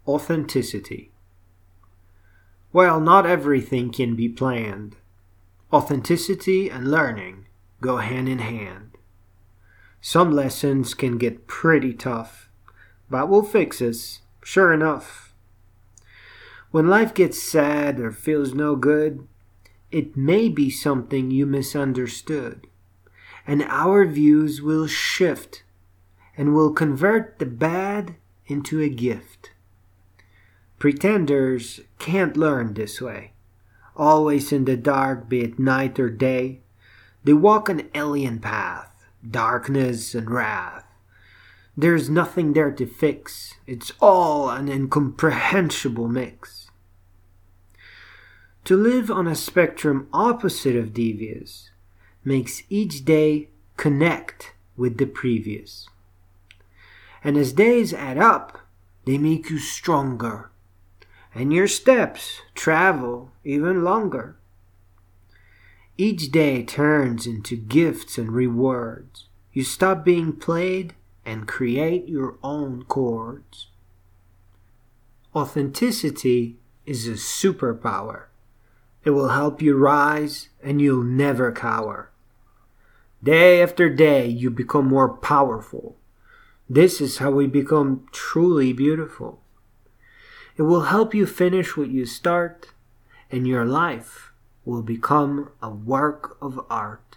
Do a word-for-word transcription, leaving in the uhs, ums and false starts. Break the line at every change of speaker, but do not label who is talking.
Authenticity. While not everything can be planned, authenticity and learning go hand in hand. Some lessons can get pretty tough, but we'll fix this, sure enough. When life gets sad or feels no good, it may be something you misunderstood, and our views will shift and will convert the bad into a gift. Pretenders can't learn this way. Always in the dark, be it night or day, they walk an alien path, darkness and wrath. There's nothing there to fix, it's all an incomprehensible mix. To live on a spectrum opposite of devious makes each day connect with the previous. And as days add up, they make you stronger, and your steps travel even longer. Each day turns into gifts and rewards. You stop being played and create your own chords. Authenticity is a superpower. It will help you rise and you'll never cower. Day after day you become more powerful. This is how we become truly beautiful. It will help you finish what you start, and your life will become a work of art.